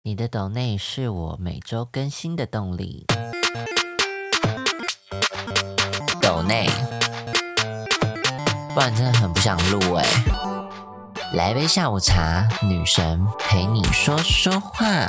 你的抖内是我每周更新的动力。抖内，不然真的很不想录来杯下午茶，女神陪你说说话。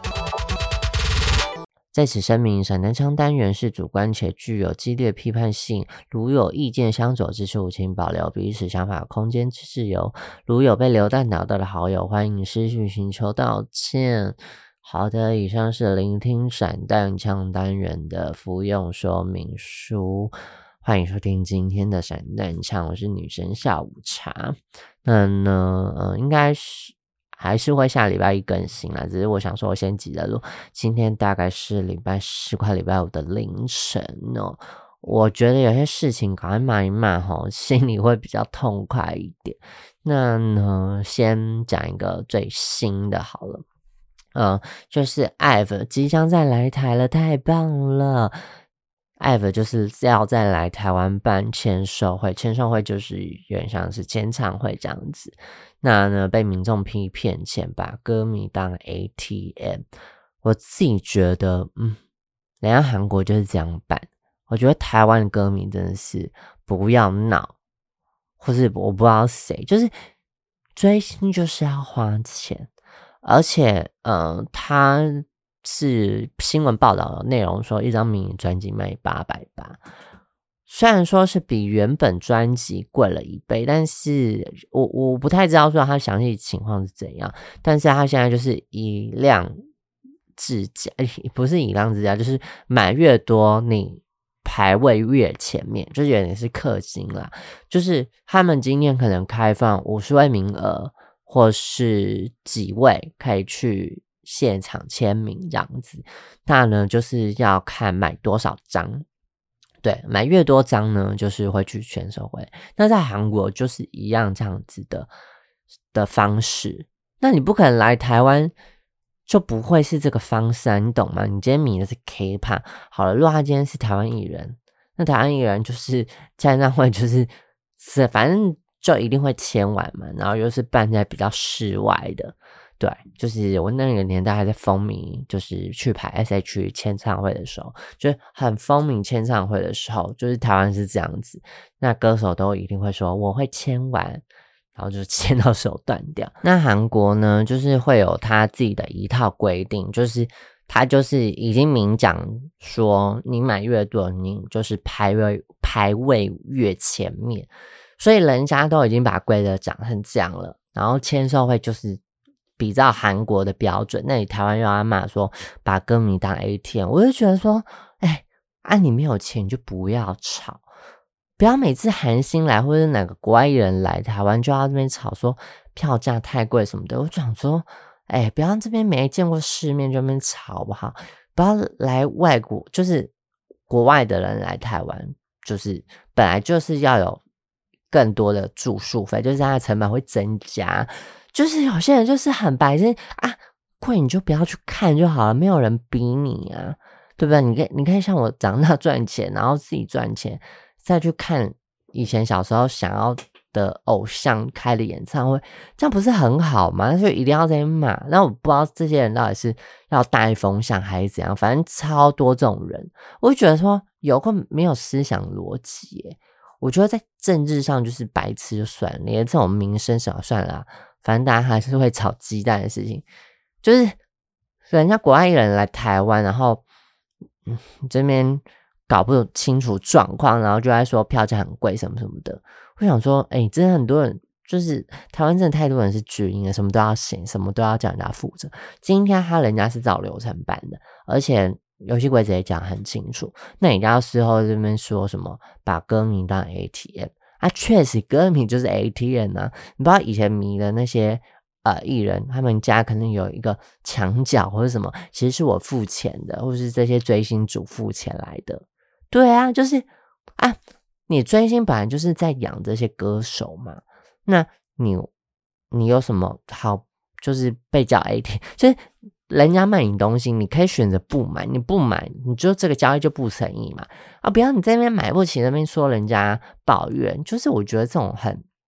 在此声明，散弹枪单元是主观且具有激烈批判性，如有意见相左之处，请保留彼此想法空间之自由。如有被流弹打到的好友，欢迎私讯寻求道歉。好的，以上是聆听散弹枪单元的服用说明书。欢迎收听今天的散弹枪，我是女神下午茶。那呢，应该是还是会下礼拜一更新啦，只是我想说我先急着录。今天大概是礼拜4快礼拜5的凌晨哦。我觉得有些事情赶快骂一骂心里会比较痛快一点。那呢，先讲一个最新的好了。就是 IVE 即将再来台了，太棒了。IVE 就是要再来台湾办签售会，签售会就是有点像是签唱会这样子。那呢，被民众批骗钱，把歌迷当 ATM。我自己觉得，人家韩国就是这样办。我觉得台湾的歌迷真的是不要闹，或是我不知道谁，就是追星就是要花钱。而且他是新闻报道的内容说一张迷你专辑卖880，虽然说是比原本专辑贵了1倍，但是我不太知道说他详细情况是怎样，但是他现在就是以量制价，不是以量制价，就是买越多你排位越前面，就是有点是氪金啦，就是他们今天可能开放50位名额，或是几位可以去现场签名这样子。那呢就是要看买多少张，对，买越多张呢就是会去签售会。那在韩国就是一样这样子的方式，那你不可能来台湾就不会是这个方式啊，你懂吗？你今天迷的是 K-pop 好了，如果他今天是台湾艺人，那台湾艺人就是签唱会就是反正就一定会签完嘛，然后又是办在比较室外的。对，就是我那个年代还在风靡，就是去排 SH 签唱会的时候，就是很风靡签唱会的时候，就是台湾是这样子，那歌手都一定会说我会签完，然后就签到手断掉。那韩国呢，就是会有他自己的一套规定，就是他就是已经明讲说你买越多，你就是排位越前面，所以人家都已经把规则讲成这样了，然后签售会就是比照韩国的标准，那你台湾又要骂说把歌迷当 ATM， 我就觉得说你没有钱你就不要吵，不要每次韩星来或者哪个国外艺人来台湾就要这边吵说票价太贵什么的。我就想说不要这边没见过世面就那边吵好不好，不要来外国，就是国外的人来台湾，就是本来就是要有更多的住宿费，就是它的成本会增加，就是有些人就是很白痴贵你就不要去看就好了，没有人逼你啊，对不对？你可以像我长大赚钱，然后自己赚钱，再去看以前小时候想要的偶像开的演唱会，这样不是很好吗？那就一定要在骂。那我不知道这些人到底是要带风向还是怎样，反正超多这种人，我就觉得说有个没有思想逻辑耶。我觉得在政治上就是白痴就算了，连这种民生什么算了反正大家还是会炒鸡蛋的事情，就是人家国外艺人来台湾，然后这边搞不清楚状况，然后就在说票价很贵什么什么的。我想说真的很多人就是台湾真的太多人是巨婴了，什么都要写，什么都要叫人家负责。今天人家是照流程办的，而且游戏规则也讲很清楚，那你要事后这边说什么把歌迷当 ATM 确实歌迷就是 ATM 啊。你不知道以前迷的那些艺人，他们家可能有一个墙角或者什么，其实是我付钱的，或是这些追星族付钱来的。对啊，就是你追星本来就是在养这些歌手嘛，那你有什么好就是被叫 ATM， 就是人家卖你东西，你可以选择不买，你不买你就这个交易就不诚意嘛。不要你在那边买不起，那边说人家抱怨，就是我觉得这种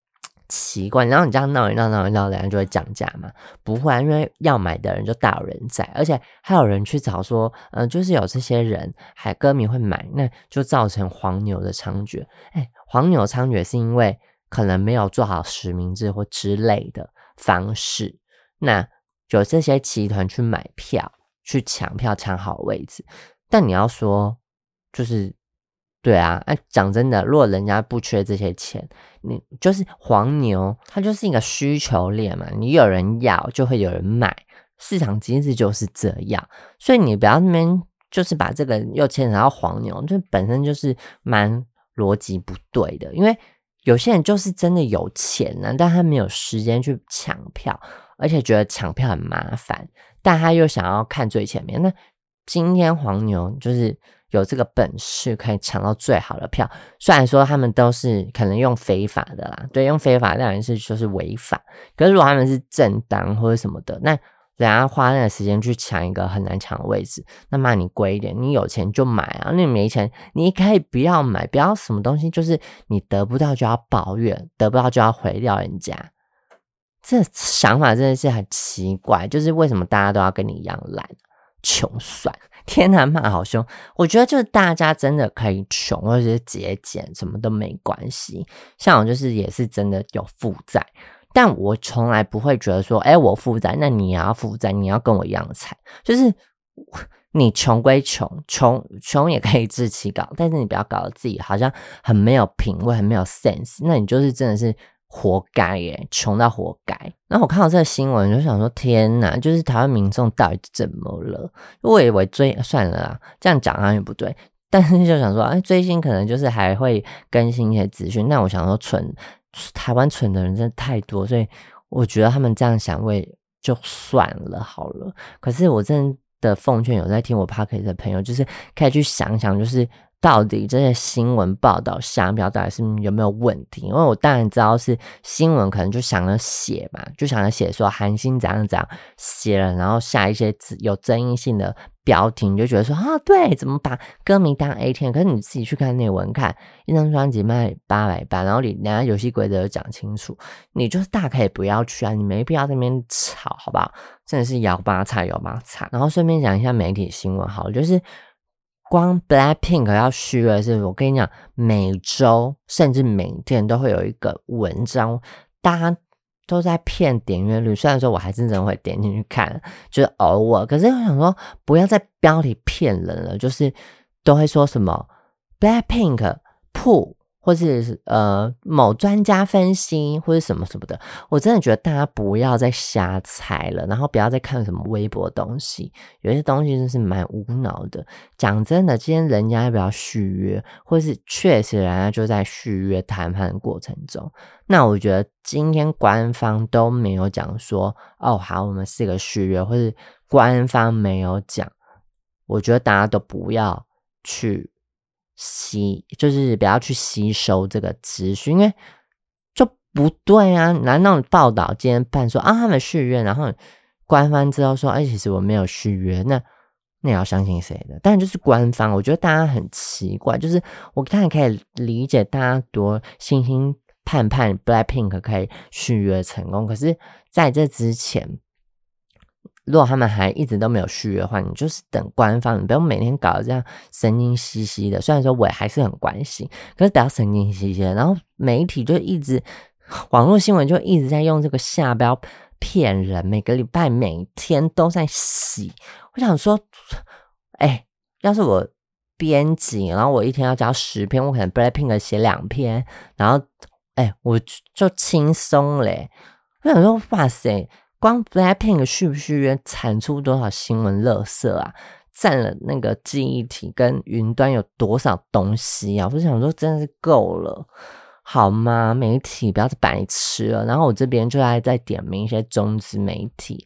奇怪，然后你这样闹一闹，人家就会降价嘛？不会啊，因为要买的人就大有人在，而且还有人去找说，就是有这些人，歌迷会买，那就造成黄牛的猖獗。黄牛猖獗是因为可能没有做好实名制或之类的方式，那有这些集团去买票，去抢票，抢好位置。但你要说，就是对啊，讲真的，如果人家不缺这些钱，你就是黄牛，它就是一个需求链嘛，你有人要就会有人买，市场机制就是这样，所以你不要那边就是把这个又牵扯到黄牛，这本身就是蛮逻辑不对的，因为有些人就是真的有钱啊，但他没有时间去抢票，而且觉得抢票很麻烦，但他又想要看最前面，那今天黄牛就是有这个本事可以抢到最好的票，虽然说他们都是可能用非法的啦，对，用非法当然是就是违法，可是如果他们是正当或者什么的，那人家花那个时间去抢一个很难抢的位置，那骂你贵一点，你有钱就买啊，那你没钱你可以不要买，不要什么东西就是你得不到就要抱怨，得不到就要毁掉人家，这想法真的是很奇怪，就是为什么大家都要跟你一样懒穷酸，天哪，骂好凶！我觉得就是大家真的可以穷，或者是节俭，什么都没关系。像我就是也是真的有负债，但我从来不会觉得说，我负债，那你也要负债，你要跟我一样惨。就是你穷归穷，穷也可以自己搞，但是你不要搞得自己好像很没有品味，很没有 sense， 那你就是真的是活该耶，穷到活该。然后我看到这个新闻就想说，天哪，就是台湾民众到底怎么了？我以为算了啦，这样讲好像也不对，但是就想说追星可能就是还会更新一些资讯，那我想说台湾蠢的人真的太多，所以我觉得他们这样想我也就算了好了。可是我真的奉劝有在听我 podcast 的朋友，就是可以去想想，就是到底这些新闻报道下标到底是有没有问题？因为我当然知道是新闻可能就想着写嘛，就想着写说韩星怎样怎样写了，然后下一些有争议性的标题，你就觉得说对，怎么把歌迷当 ATM？ 可是你自己去看内文，看一张专辑卖800万，然后人家游戏规则讲清楚，你就是大可以不要去啊，你没必要在那边吵，好不好？真的是摇八叉。然后顺便讲一下媒体新闻好了，就是光 BLACKPINK 要续约是，我跟你讲，每周甚至每天都会有一个文章，大家都在骗点阅率，虽然说我还是真的会点进去看，就是偶尔，可是我想说不要在标题骗人了，就是都会说什么 BLACKPINK 破，或是某专家分析或是什么什么的，我真的觉得大家不要再瞎猜了，然后不要再看什么微博的东西，有些东西真是蛮无脑的。讲真的，今天人家要不要续约，或是确实人家就在续约谈判的过程中，那我觉得今天官方都没有讲说好我们是个续约，或是官方没有讲，我觉得大家都不要去就是不要去吸收这个资讯，因为就不对啊！难道你报道今天办说他们续约，然后官方之后说其实我没有续约，那你要相信谁的？当然就是官方。我觉得大家很奇怪，就是我当然可以理解大家多信心盼 BLACKPINK 可以续约成功，可是在这之前，如果他们还一直都没有续约的话，你就是等官方，你不用每天搞得这样神经兮兮的。虽然说我还是很关心，可是不要神经兮兮的。然后媒体就一直，网络新闻就一直在用这个下标骗人，每个礼拜每天都在洗。我想说，要是我编辑，然后我一天要交10篇，我可能 BLACKPINK 写2篇，然后我就轻松嘞。我想说，哇塞！光 BLACKPINK 续不续约产出多少新闻垃圾啊，占了那个记忆体跟云端有多少东西啊，我就想说真的是够了好吗？媒体不要再白痴了。然后我这边就在点名一些中资媒体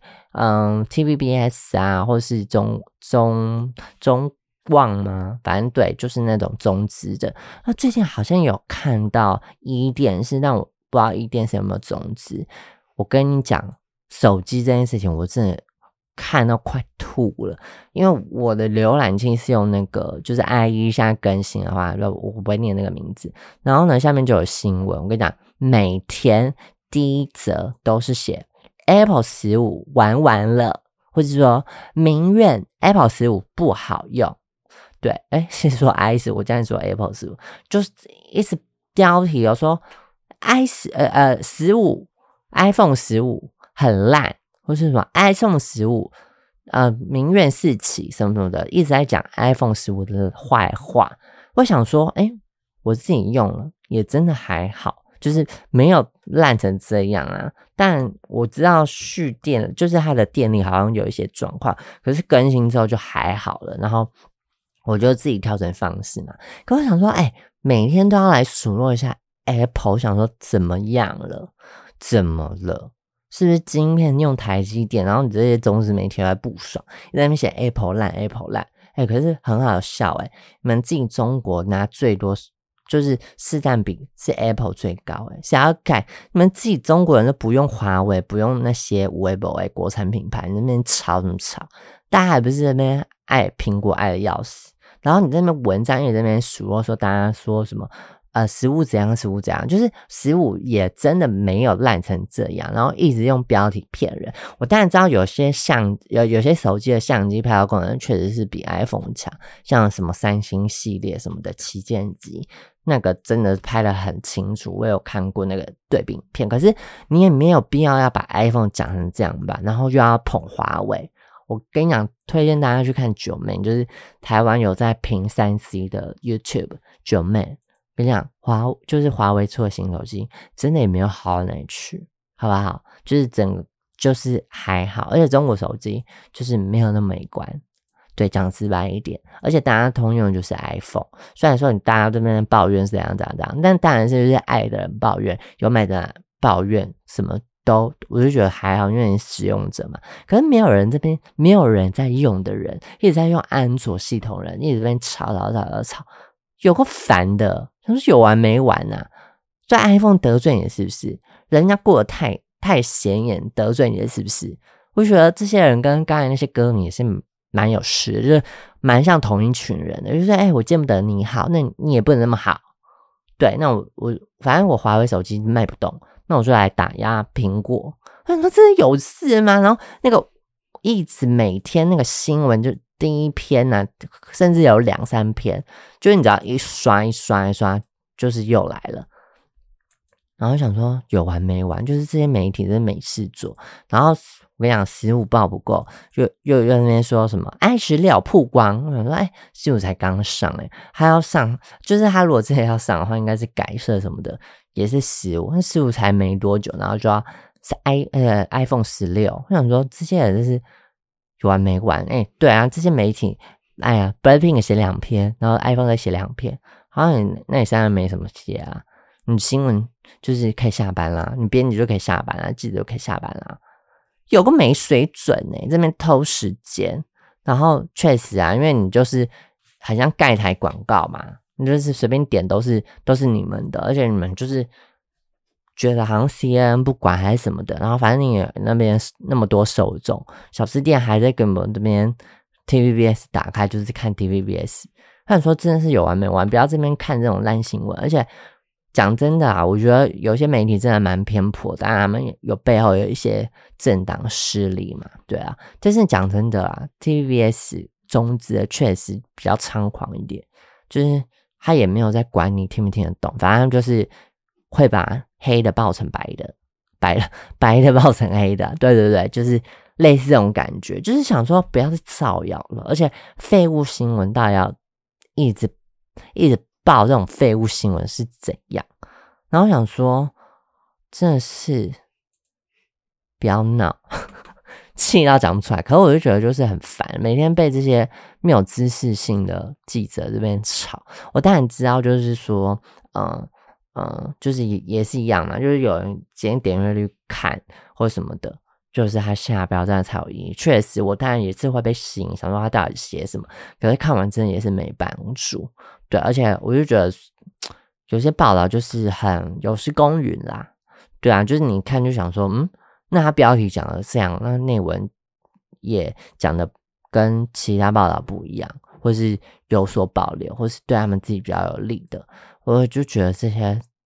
TVBS 啊，或是中旺吗？反正对，就是那种中资的。那最近好像有看到电视，但我不知道电视有没有中资。我跟你讲，手机这件事情我真的看到快吐了，因为我的浏览器是用那个就是 IE 现在更新的话，我不会念那个名字，然后呢下面就有新闻，我跟你讲，每天第一则都是写 Apple 15玩完了，或者说民怨 Apple 15不好用。对，先说 i10， 我这样说 Apple 15，就是一直标题有说 15 iPhone 15很烂，或是什么 iPhone 15民怨四起什么什么的，一直在讲 iPhone 15的坏话。我想说我自己用了也真的还好，就是没有烂成这样啊。但我知道续电就是它的电力好像有一些状况，可是更新之后就还好了，然后我就自己调整方式嘛。可我想说每天都要来数落一下 Apple， 想说怎么样了，怎么了，是不是晶片用台积电，然后你这些中资媒体在不爽，在那边写 Apple 烂 Apple 烂。可是很好笑你们自己中国拿最多就是市占比是 Apple 最高谁要改？你们自己中国人都不用华为，不用那些Weibo国产品牌，那边吵什么吵？大家还不是那边爱苹果爱的要死，然后你在那边文章也在那边数落说大家说什么15怎样15怎样，就是15也真的没有烂成这样，然后一直用标题骗人。我当然知道有些有些手机的相机拍照功能确实是比 iPhone 强，像什么三星系列什么的旗舰机，那个真的拍得很清楚，我有看过那个对比影片。可是你也没有必要把 iPhone 讲成这样吧，然后又要捧华为。我跟你讲，推荐大家去看九妹，就是台湾有在评 3C 的 YouTube 九妹。跟你讲，就是华为出的新手机，真的也没有好到哪里去，好不好？就是就是还好，而且中国手机就是没有那么美观，对，讲直白一点。而且大家通用就是 iPhone， 虽然说大家这边抱怨是怎样，但当然是就是爱的人抱怨，有买的人抱怨，什么都，我就觉得还好，因为你是使用者嘛。可是没有人在用的人，一直在用安卓系统人，一直在那边吵，有够烦的。他说有完没完啊？在 iPhone 得罪你是不是？人家过得太显眼，得罪你是不是？我觉得这些人跟刚才那些歌迷也是蛮有事的，就是蛮像同一群人的，就是我见不得你好，那你也不能那么好。对，那我反正我华为手机卖不动，那我就来打压苹果。我说真的有事吗？然后那个一直每天那个新闻就第一篇甚至有2-3篇，就是你只要一刷，就是又来了。然后想说有完没完，就是这些媒体真的没事做。然后我跟你讲，15报不够，又在那边说什么i16曝光。我想说15才刚上他要上，就是他如果真的要上的话，应该是改色什么的，也是15，那15才没多久，然后就要是iPhone 16。我想说这些人真是有完没完对啊，这些媒体Blackpink 写2篇，然后 iPhone 再写2篇，好像那你现在没什么写啊。你新闻就是可以下班啦，你编辑就可以下班啦，记者就可以下班啦，有个没水准这边偷时间。然后确实因为你就是好像盖台广告嘛，你就是随便点都是你们的，而且你们就是觉得好像 CNN 不管还是什么的，然后反正你那边那么多受众，小吃店还在跟我们这边 TVBS 打开，就是看 TVBS。他说真的是有完没完，不要这边看这种烂新闻。而且讲真的我觉得有些媒体真的蛮偏颇，当然他们有背后有一些政党势力嘛，对啊。但是讲真的TVBS 中资的确实比较猖狂一点，就是他也没有在管你听不听得懂，反正就是会把黑的爆成白的，白的爆成黑的，对，就是类似这种感觉。就是想说不要再造谣了，而且废物新闻大家要一直报这种废物新闻是怎样。然后想说真的是不要闹气到讲不出来。可是我就觉得就是很烦，每天被这些没有知识性的记者这边吵。我当然知道就是说就是也是一样嘛，就是有人今天点阅率看或什么的，就是他下标真的才有意义。确实我当然也是会被吸引，想说他到底写什么，可是看完真的也是没帮助。对，而且我就觉得有些报道就是很有失公允啦。对啊，就是你看就想说那他标题讲的这样，那内文也讲的跟其他报道不一样，或是有所保留，或是对他们自己比较有利的，我就觉得这些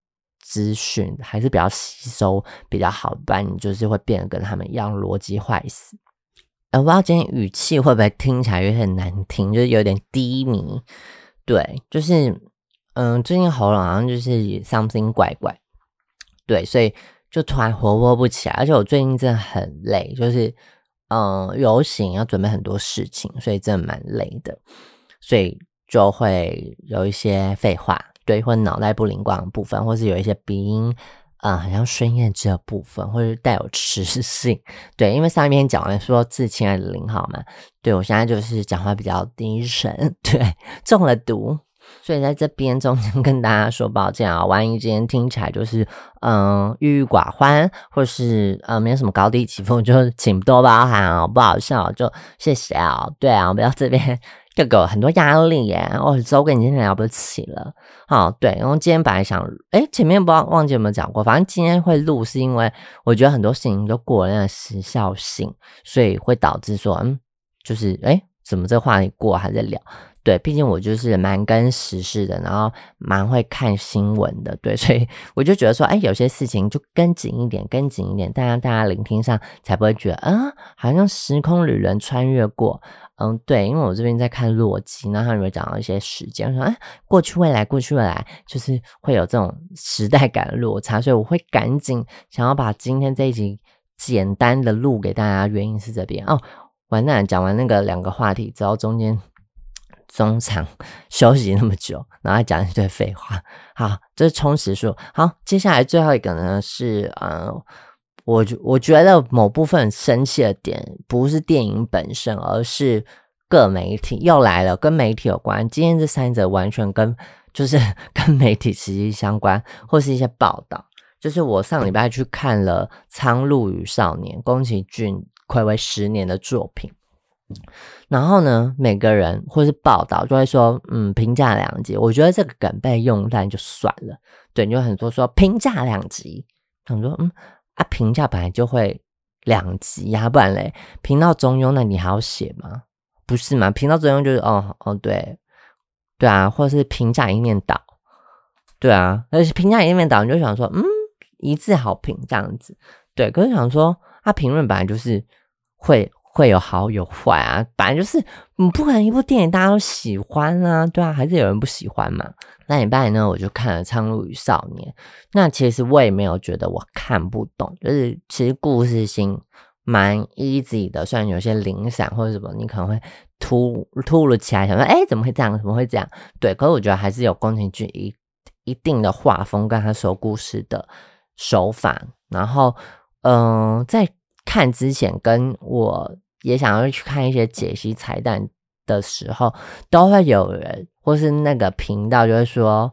资讯还是比较吸收比较好，不然你就是会变得跟他们一样逻辑坏死。我不知道今天语气会不会听起来有点难听，就是有点低迷。对，就是最近喉咙好像就是 something 怪怪，对，所以就突然活泼不起来，而且我最近真的很累，就是游行要准备很多事情，所以真的蛮累的，所以就会有一些废话，对，或者脑袋不灵光的部分，或是有一些鼻音好像孙燕姿的部分，或者带有磁性，对，因为上一篇讲完说致亲爱的0号嘛，对，我现在就是讲话比较低沉，对，中了毒，所以在这边中间跟大家说抱歉啊，万一今天听起来就是郁郁寡欢，或是没有什么高低起伏，就请多包涵哦，不好笑就谢谢啊，对啊，不要这边就给我很多压力耶，周哥你今天了不起了，好，对，然后今天本来想前面不知道忘记有没有讲过，反正今天会录是因为我觉得很多事情都过了那个时效性，所以会导致说就是怎么这个话题过还在聊，对，毕竟我就是蛮跟时事的，然后蛮会看新闻的，对，所以我就觉得说有些事情就跟紧一点，大家聆听上才不会觉得好像时空旅人穿越过，对，因为我这边在看洛基，然后他有讲到一些时间，说过去未来，就是会有这种时代感的落差，所以我会赶紧想要把今天这一集简单的录给大家，原因是这边完蛋，讲完那个2个话题之后，中场休息那么久，然后还讲一堆废话。好，这是充实数。好，接下来最后一个呢是我觉得某部分生气的点不是电影本身，而是各媒体又来了，跟媒体有关。今天这3则完全跟媒体息息相关，或是一些报道。就是我上礼拜去看了《苍鹭与少年》，宫崎骏睽违10年的作品。然后呢，每个人或是报道就会说评价2极，我觉得这个梗被用烂就算了，对，你就很多说评价2极，想说评价本来就会2极呀，不然嘞评到中庸那你还要写吗？不是吗？评到中庸就是对啊，或者是评价一面倒，对啊，而且评价一面倒你就想说一致好评这样子，对，可是想说评论本来就是会有好有坏啊，本来就是不可能一部电影大家都喜欢啊，对啊，还是有人不喜欢嘛。那礼拜呢我就看了《苍鹭与少年》，那其实我也没有觉得我看不懂，就是其实故事性蛮 easy 的，虽然有些零散或者什么你可能会突如其来想说怎么会这样，怎么会这样，对，可是我觉得还是有宫崎骏一定的画风跟他说故事的手法，然后在看之前跟我也想要去看一些解析彩蛋的时候，都会有人或是那个频道就会说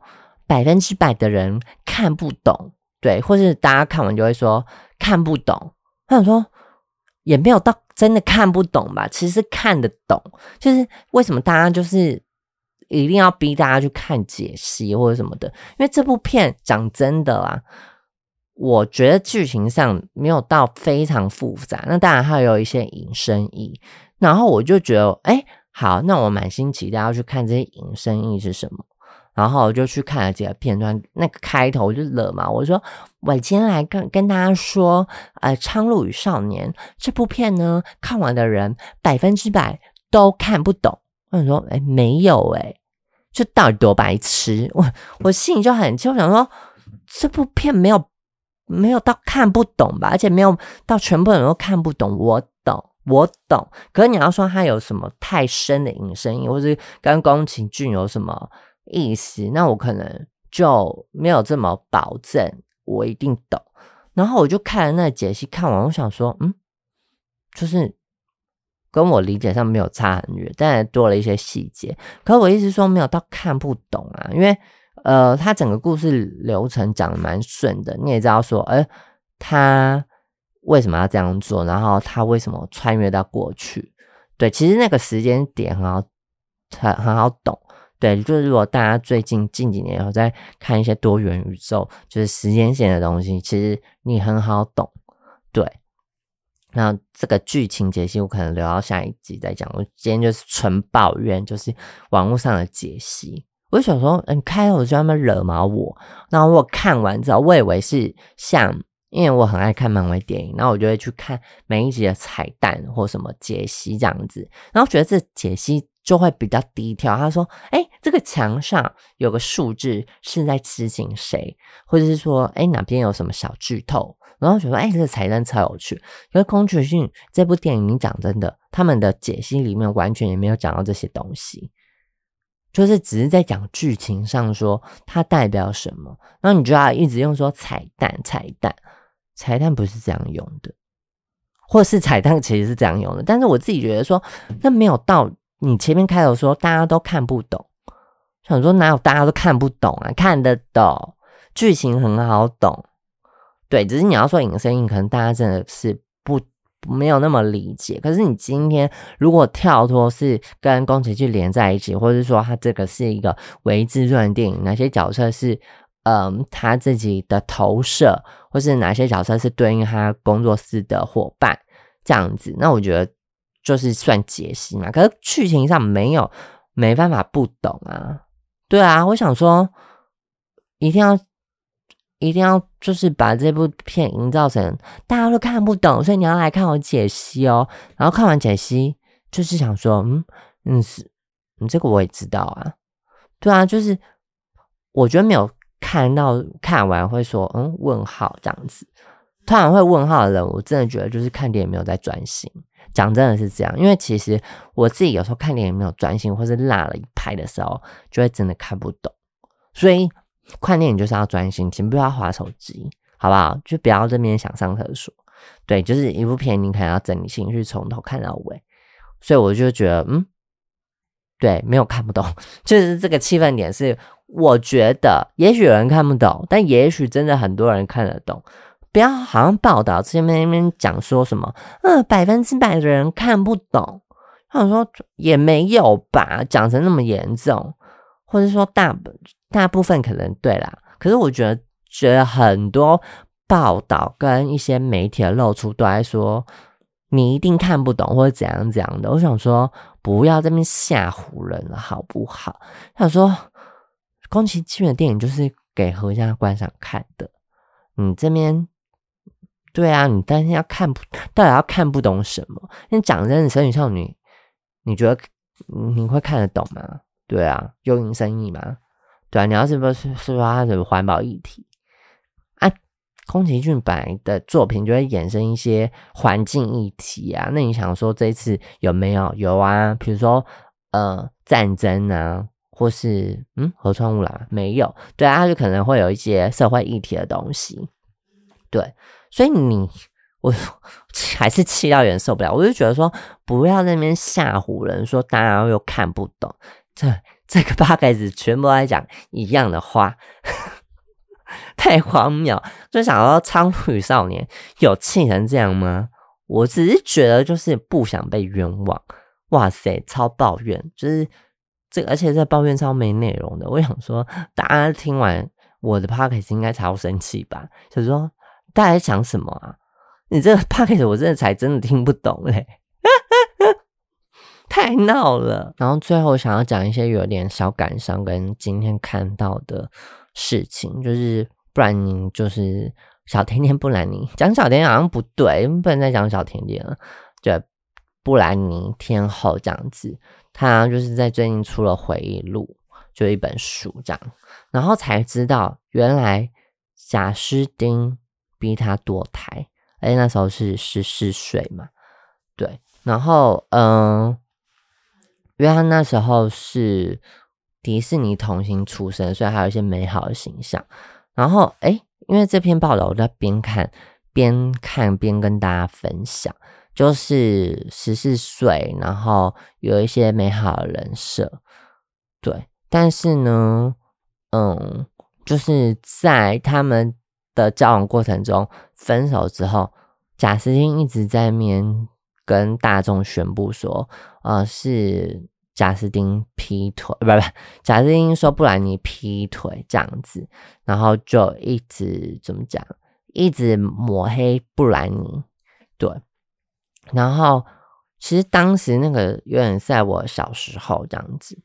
100%的人看不懂，对，或是大家看完就会说看不懂，我想说也没有到真的看不懂吧，其实看得懂，就是为什么大家就是一定要逼大家去看解析或者什么的，因为这部片讲真的啦，我觉得剧情上没有到非常复杂，那当然还有一些引申义，然后我就觉得好，那我满心期待要去看这些引申义是什么，然后我就去看了几个片段，那个开头就惹嘛，我说我今天来跟大家说苍鹭与少年这部片呢，看完的人100%都看不懂，我想说没有就到底多白痴，我心里就很气，我想说这部片没有到看不懂吧，而且没有到全部人都看不懂，我懂，可是你要说它有什么太深的引申义，或是跟宫崎骏有什么意思，那我可能就没有这么保证我一定懂。然后我就看了那个解析，看完我想说就是跟我理解上没有差很远，但多了一些细节，可我意思说没有到看不懂啊，因为他整个故事流程讲得蛮顺的，你也知道说他为什么要这样做，然后他为什么穿越到过去，对，其实那个时间点很好懂，对，就是如果大家近几年有在看一些多元宇宙就是时间线的东西，其实你很好懂，对，那这个剧情解析我可能留到下一集再讲，我今天就是纯抱怨就是网络上的解析， 我就想说，开头就专门惹毛我，然后我看完之后，我以为是像，因为我很爱看漫威电影，然后我就会去看每一集的彩蛋或什么解析这样子，然后觉得这解析就会比较低调。他说，这个墙上有个数字是在致敬谁，或者是说，哪边有什么小剧透，然后觉得，这个彩蛋超有趣。可是宫崎骏这部电影，你讲真的，他们的解析里面完全也没有讲到这些东西。就是只是在讲剧情上说它代表什么，然后你就要一直用说彩蛋，彩蛋不是这样用的，或是彩蛋其实是这样用的，但是我自己觉得说那没有到你前面开头说大家都看不懂，想说哪有大家都看不懂啊，看得懂，剧情很好懂，对，只是你要说引申义，可能大家真的是没有那么理解。可是你今天如果跳脱是跟宫崎骏连在一起，或者是说他这个是一个微自传电影，哪些角色是他自己的投射，或是哪些角色是对应他工作室的伙伴这样子，那我觉得就是算解析嘛。可是剧情上没办法不懂啊。对啊，我想说一定要就是把这部片营造成大家都看不懂，所以你要来看我解析哦。然后看完解析，就是想说，这个我也知道啊。对啊，就是我觉得没有看完会说问号这样子。突然会问号的人，我真的觉得就是看电影没有在专心。讲真的是这样，因为其实我自己有时候看电影没有专心，或是落了一拍的时候，就会真的看不懂。所以看电影就是要专心，请不要滑手机，好不好？就不要这边想上厕所。对，就是一部片你可能要整理情绪，从头看到尾。所以我就觉得，对，没有看不懂，就是这个气氛点是，我觉得也许有人看不懂，但也许真的很多人看得懂。不要好像报道这边讲说什么，100%的人看不懂。他想说也没有吧，讲成那么严重，或者说大部分可能对啦。可是我觉得很多报道跟一些媒体的露出都在说你一定看不懂或者怎样怎样的。我想说不要这边吓唬人了，好不好？想说宫崎骏的电影就是给合家观赏看的，你这边。对啊，你担心到底要看不懂什么？你讲真的，神女少女，你觉得你会看得懂吗？对啊，有引申义吗？对啊，你要是不是说它的环保议题啊？宫崎骏本来的作品就会衍生一些环境议题啊。那你想说这一次有没有？有啊，比如说战争啊，或是河川污染没有？对啊，它就可能会有一些社会议题的东西。对。所以我还是气到有点受不了，我就觉得说不要在那边吓唬人，说大家又看不懂，这个podcast全部在讲一样的话，太荒谬！就想到苍鹭与少年有气成这样吗？我只是觉得就是不想被冤枉，哇塞，超抱怨，就是这个，而且这抱怨超没内容的。我想说，大家听完我的 podcast 应该超生气吧？就是说。大家在讲什么啊？你这个 podcast 我真的听不懂嘞，太闹了。然后最后想要讲一些有点小感伤跟今天看到的事情，就是布兰妮，就是小甜甜布兰妮，讲小甜甜好像不对，不能再讲小甜甜了。对，布兰妮天后这样子，她就是在最近出了回忆录，就一本书这样，然后才知道原来贾斯汀逼他堕胎，而且那时候是14岁嘛，对，然后因为他那时候是迪士尼童星出身，所以还有一些美好的形象。然后因为这篇报道我在边看边跟大家分享，就是14岁，然后有一些美好的人设，对，但是呢，就是在他们的交往过程中分手之后，贾斯汀一直在面跟大众宣布说是贾斯汀劈腿，不，贾斯汀说布兰妮劈腿这样子，然后就一直怎么讲，一直抹黑布兰妮，对，然后其实当时那个有点在我小时候这样子，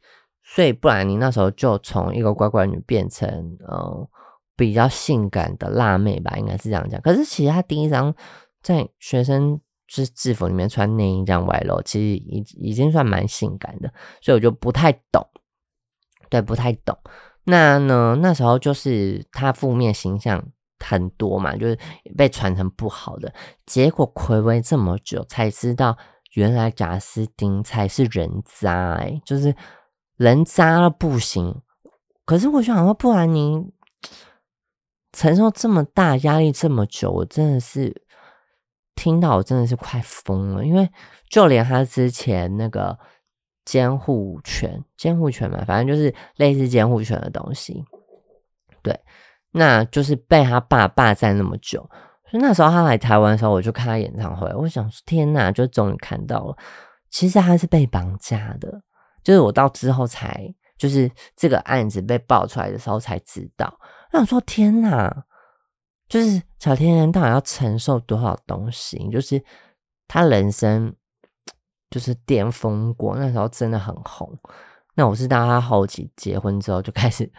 所以布兰妮那时候就从一个乖乖女变成比较性感的辣妹吧，应该是这样讲。可是其实她第一张在学生制服里面穿内衣这样外露，其实已经算蛮性感的，所以我就不太懂，对，不太懂。那时候就是她负面形象很多嘛，就是被传成不好的，结果睽违这么久才知道，原来贾斯汀才是人渣就是人渣了不行。可是我想说，不然你承受这么大压力这么久，我真的是听到我真的是快疯了，因为就连他之前那个监护权嘛，反正就是类似监护权的东西，对，那就是被他爸霸占那么久。所以那时候他来台湾的时候，我就看他演唱会，我想说天哪，就终于看到了，其实他是被绑架的，就是我到之后才，就是这个案子被爆出来的时候才知道。我想说天哪，就是小甜甜到底要承受多少东西，就是他人生就是巅峰过，那时候真的很红。那我是到他后期结婚之后就开始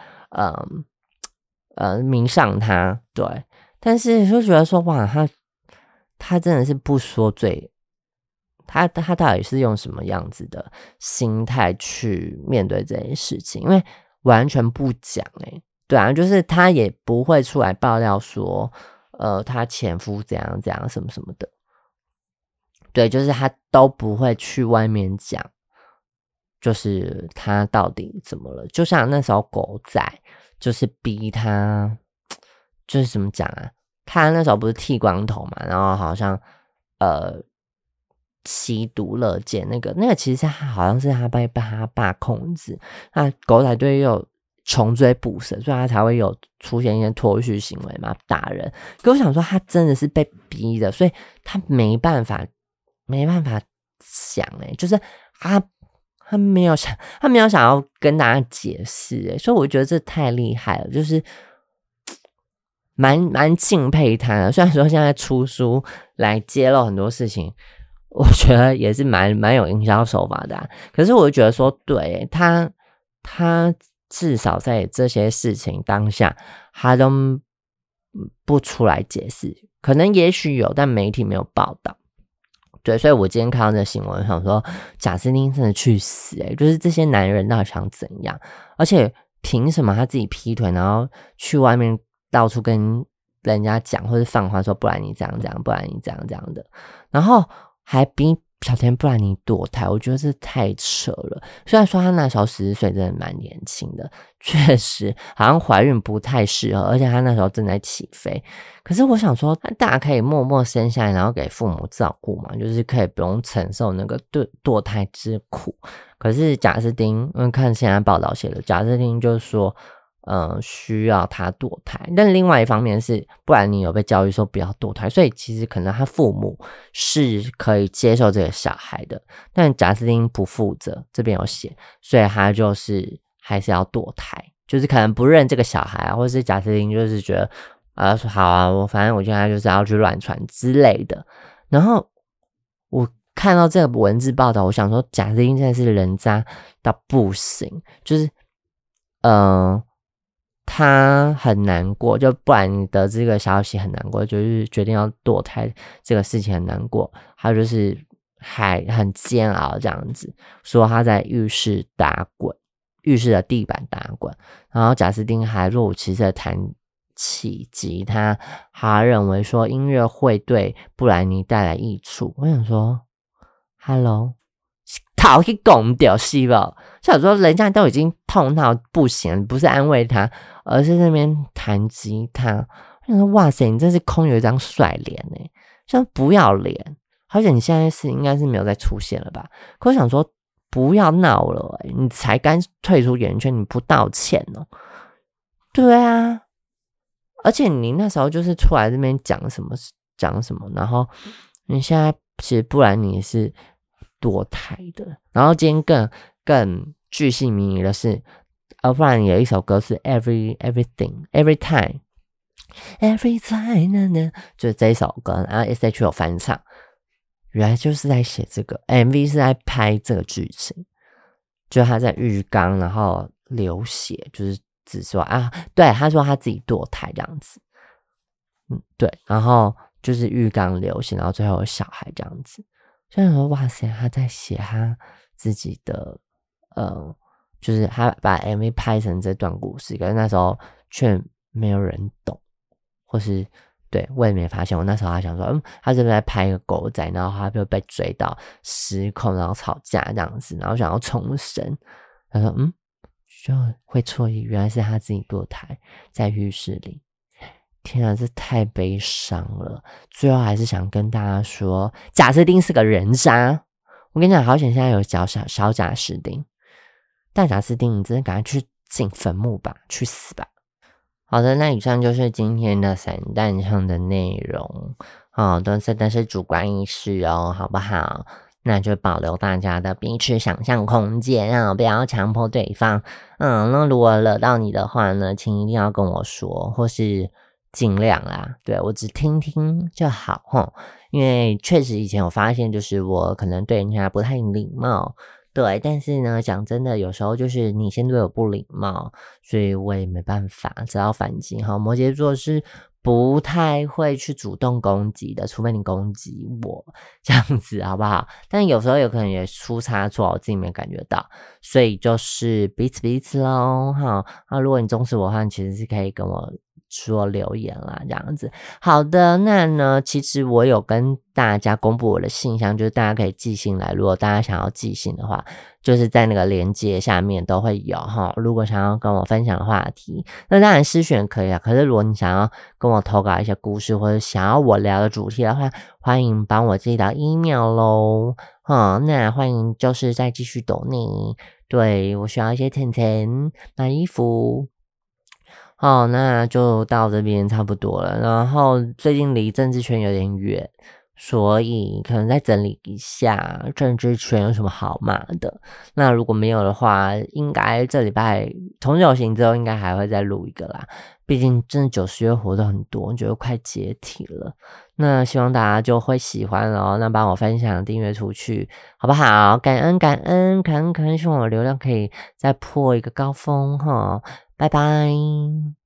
迷上他，对，但是就觉得说哇，他真的是不说嘴，他到底是用什么样子的心态去面对这件事情？因为完全不讲对啊，就是他也不会出来爆料说，他前夫怎样怎样什么什么的，对，就是他都不会去外面讲，就是他到底怎么了。就像那时候狗仔，就是逼他，就是怎么讲啊？他那时候不是剃光头嘛，然后好像吸毒勒戒，那个其实好像是他被他爸控制，那狗仔队又有穷追不舍，所以他才会有出现一些脱序行为嘛，打人。可我想说，他真的是被逼的，所以他没办法想就是他没有想要跟大家解释所以我觉得这太厉害了，就是蛮敬佩他的。虽然说现在出书来揭露很多事情，我觉得也是蛮有营销手法的可是我就觉得说，对他至少在这些事情当下，他都不出来解释，可能也许有，但媒体没有报道。对，所以我今天看到这新闻，想说贾斯汀真的去死就是这些男人到底想怎样？而且凭什么他自己劈腿，然后去外面到处跟人家讲，或是放话说，不然你这样这样，不然你这样这样的，然后还逼小甜不然你堕胎，我觉得这太扯了。虽然说她那时候14岁真的蛮年轻的，确实好像怀孕不太适合，而且她那时候正在起飞。可是我想说，大家可以默默生下来，然后给父母照顾嘛，就是可以不用承受那个堕胎之苦。可是贾斯汀，看现在报道写的，贾斯汀就说需要他堕胎，但另外一方面是，不然你有被教育说不要堕胎，所以其实可能他父母是可以接受这个小孩的，但贾斯汀不负责，这边有写，所以他就是还是要堕胎，就是可能不认这个小孩或是贾斯汀就是觉得说好啊，反正我现在就是要去乱传之类的。然后我看到这个文字报道，我想说贾斯汀真的是人渣到不行，就是他很难过，就不然你得知这个消息很难过，就是决定要堕胎这个事情很难过，他就是还很煎熬这样子，说他在浴室打滚，浴室的地板打滚，然后贾斯汀还若无其事的弹起吉他，他认为说音乐会对布兰妮带来益处。我想说 Hello， 讨去拱掉是吧？想说人家都已经痛到不行，不是安慰他，而是那边弹吉他。我想说哇塞，你真是空有一张帅脸像不要脸，而且你现在应该是没有再出现了吧？可我想说不要闹了你才刚退出演艺圈，你不道歉对啊，而且你那时候就是出来这边讲什么，然后你现在其实不然你是堕胎的，然后今天更巨细靡遗的是，不然有一首歌是 Everything Every Time Every Time 就是这一首歌，然后 S.H. 有翻唱，原来就是在写这个 MV 是在拍这个剧情， 就他在浴缸然后流血，就是只说啊，对，他说他自己堕胎这样子，对，然后就是浴缸流血，然后最后有小孩这样子，就想说哇塞，他在写他自己的就是他把 MV 拍成这段故事，可是那时候却没有人懂，或是对我也没发现。我那时候还想说，他是不是在拍一个狗仔，然后他就被追到失控，然后吵架这样子，然后想要重生。他说，就会错意，原来是他自己堕胎在浴室里。天啊，这太悲伤了！最后还是想跟大家说，贾斯汀是个人渣。我跟你讲，好险现在有小贾斯汀，大贾斯汀，你真的赶快去进坟墓吧，去死吧！好的，那以上就是今天的散弹枪的内容都是主观意识哦，好不好？那就保留大家的彼此想象空间啊，不要强迫对方。那如果惹到你的话呢，请一定要跟我说，或是尽量啦，对，我只听听就好齁。因为确实以前我发现，就是我可能对人家不太礼貌，对，但是呢，讲真的，有时候就是你先对我不礼貌，所以我也没办法，只好反击哈。摩羯座是不太会去主动攻击的，除非你攻击我这样子，好不好？但有时候有可能也出差错，我自己没感觉到，所以就是彼此咯哈。那如果你重视我的话，你其实是可以跟我说留言啦，这样子。好的，那呢，其实我有跟大家公布我的信箱，就是大家可以寄信来。如果大家想要寄信的话，就是在那个连结下面都会有哈。如果想要跟我分享的话题，那当然私讯可以啊。可是如果你想要跟我投稿一些故事，或者想要我聊的主题的话，欢迎帮我寄到 email 咯。那欢迎就是再继续抖内，对，我需要一些钱买衣服。那就到这边差不多了。然后最近离政治圈有点远，所以可能再整理一下政治圈有什么好骂的。那如果没有的话，应该这礼拜同游行之后应该还会再录一个啦。毕竟真的90月活动很多，觉得快解体了。那希望大家就会喜欢咯，那帮我分享订阅出去好不好？感恩，希望我流量可以再破一个高峰拜拜。